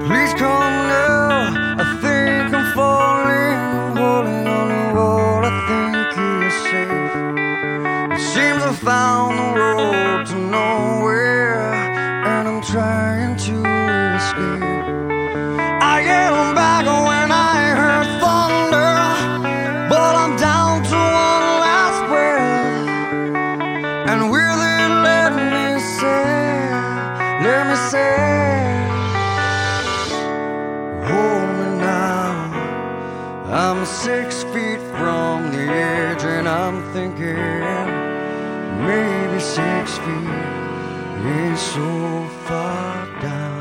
Please come now, I think I'm falling, holding on to what I think is safe. It seems I found the road to nowhere, and I'm trying to escape. I get back when I heard thunder, but I'm down to one last breath. And will it let me say, hold me now. I'm 6 feet from the edge, and I'm thinking maybe 6 feet is so far down.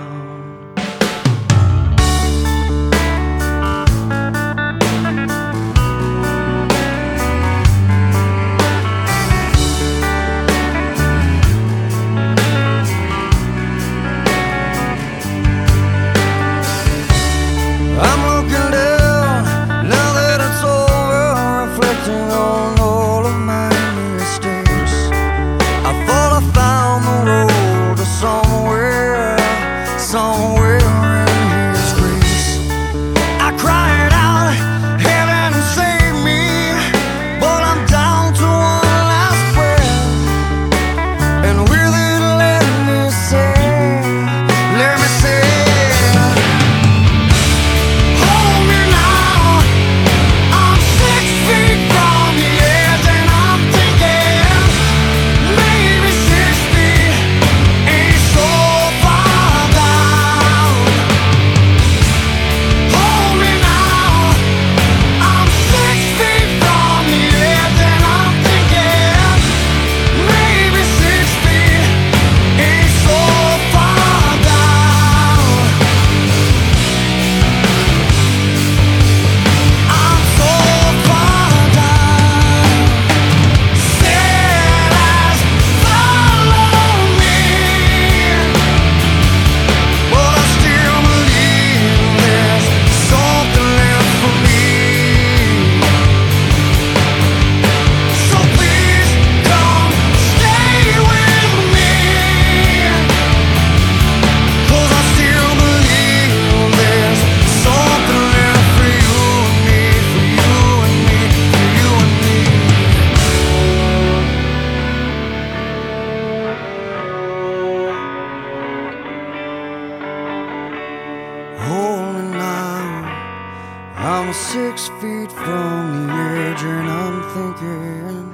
Somewhere in His grace, I cried out, heaven save me, but I'm down to one last breath. And will it let me say, hold me now. I'm 6 feet from the edge, and I'm thinking maybe 6 feet ain't so far down. Hold me now. I'm 6 feet from the edge, and I'm thinking maybe 6 feet ain't so far down. I'm so far down. Sailors, follow me, but I still believe there's something left for me. So please come stay with me, 'cause I still believe there's something left for you and me, for you and me, for you and me. Hold me now. I'm 6 feet from the edge, and I'm thinking